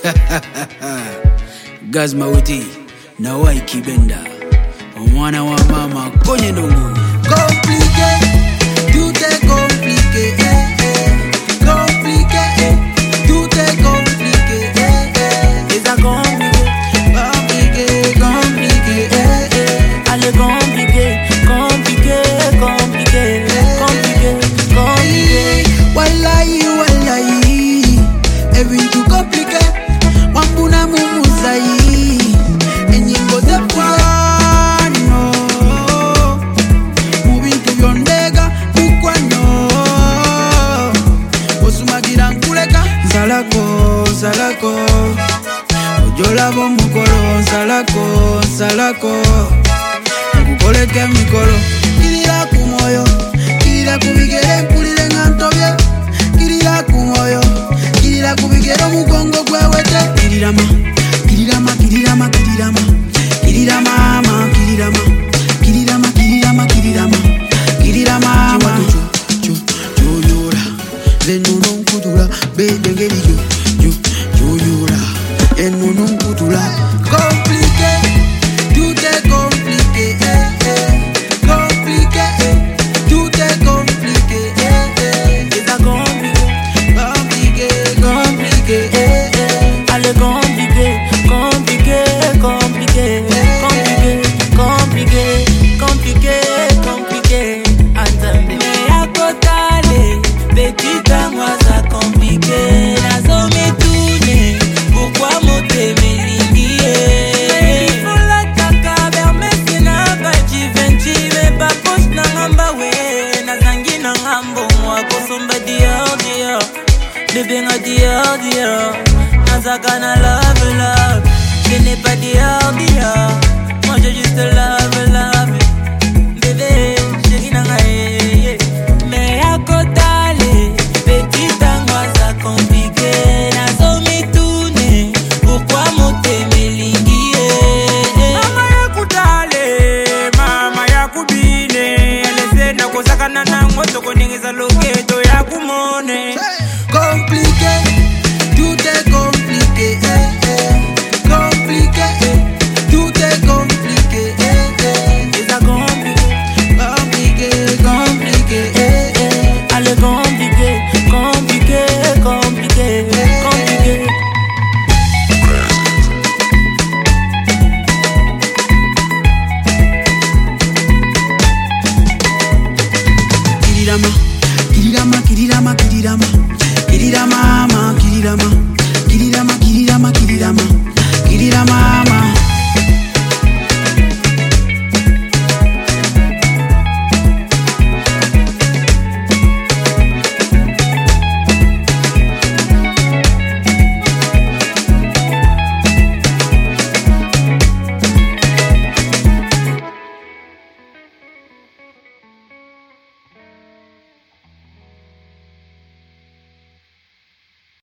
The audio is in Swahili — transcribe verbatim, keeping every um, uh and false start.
Gaz Mawiti na Waiki Benda omwana wa mama konye ndongo. Compliqué, tout est compliqué, eh, eh. Compliqué, eh. Tout est compliqué, eh, eh. It's a compliqué, compliqué, compliqué, eh, eh. Allez compliqué, compliqué, compliqué, compliqué, compliqué. Wallahi, wallahi, everything too compliqué. Wambuna mumuzai, enyimbo zekwano. Moving to yondega, bukwano. Osumagira nkuleka, nsalako, nsalako. Ojola bomukolo, nsalako, nsalako. Nkukoleke mikolo, kirira kumoyo, kirira kubigere mpulire nga ntobye. Kirira kumoyo, kirira kubigere omugongo gwewete. Kirirama, kirirama, kirirama, kirirama. Kirirama, mama, kirirama. Kirirama, kirirama, kirirama. Kirirama, mama. Chu, chu, chuyura. Zenono nkutula, bedengeri ju, ju, chuyura. Enono nkutula. Compliqué, tout est compliqué, eh, eh. Compliqué, eh. Tout est compliqué, eh, eh. It's a compliqué, Compliqué, compliqué, eh, eh. allez compliqué, compliqué, compliqué, compliqué, compliqué, compliqué, compliqué. Attendez, mais à côté, petite moi ça compliqué. La zone est tournée, pourquoi monter mes lignes? Il faut la taka, vers mes sénats, bachi, venti, mais pas poche na ngamba we. Na zangi na ngambo, moi, kosomba dior, dior. Bébé nga dior, dior. Nazaka na love, love. Je n'ai pas dior, dior. Moi j'ai juste love, love. Bébé, chérie nanga, eh, eh. Mais à côté, petite angoisse ça compliqué. Nazo mi tourne, pourquoi monter mes lignes? Mama ya kutale, mama ya kubine. Lese na kozaka na nango toko ningeza loketo ya kumone. Compliqué, tout est compliqué, eh, eh. Compliqué, eh. Tout est compliqué, eh, eh. It's a compliqué, Compliqué, compliqué, eh, eh. allez compliqué, compliqué, compliqué, compliqué. Kirirama, kirirama, kirirama, kirirama. Kirirama, mama, kirirama. Kirirama, kirirama, kirirama. Kirirama.